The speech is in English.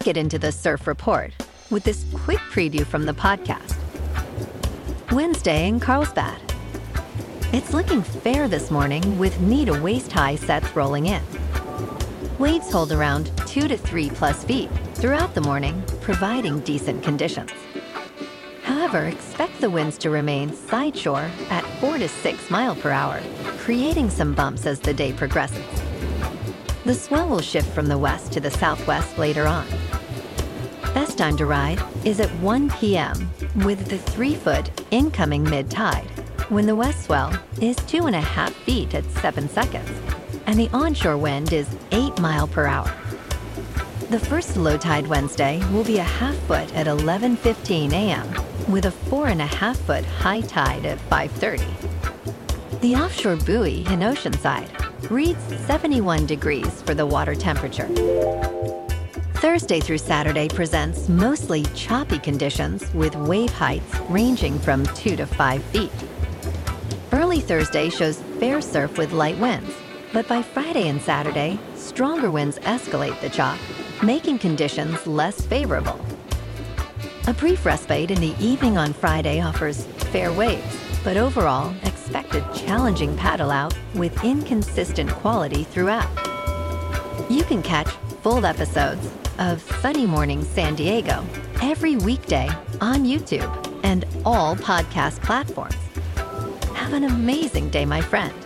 get into the surf report with this quick preview from the podcast. Wednesday in Carlsbad. It's looking fair this morning with knee to waist high sets rolling in. Waves hold around 2 to 3 plus feet throughout the morning, providing decent conditions. However, expect the winds to remain side shore at 4 to 6 mile per hour, creating some bumps as the day progresses. The swell will shift from the west to the southwest later on. Best time to ride is at 1 p.m. with the 3-foot incoming mid-tide, when the west swell is 2.5 feet at 7 seconds, and the onshore wind is 8 mile per hour. The first low tide Wednesday will be a half foot at 11:15 a.m. with a 4.5 foot high tide at 5:30. The offshore buoy in Oceanside reads 71 degrees for the water temperature. Thursday through Saturday presents mostly choppy conditions with wave heights ranging from 2 to 5 feet. Early Thursday shows fair surf with light winds, but by Friday and Saturday, stronger winds escalate the chop, making conditions less favorable. A brief respite in the evening on Friday offers fair waves, but overall, expect a challenging paddle out with inconsistent quality throughout. You can catch full episodes of Sunny Morning San Diego every weekday on YouTube and all podcast platforms. Have an amazing day, my friend.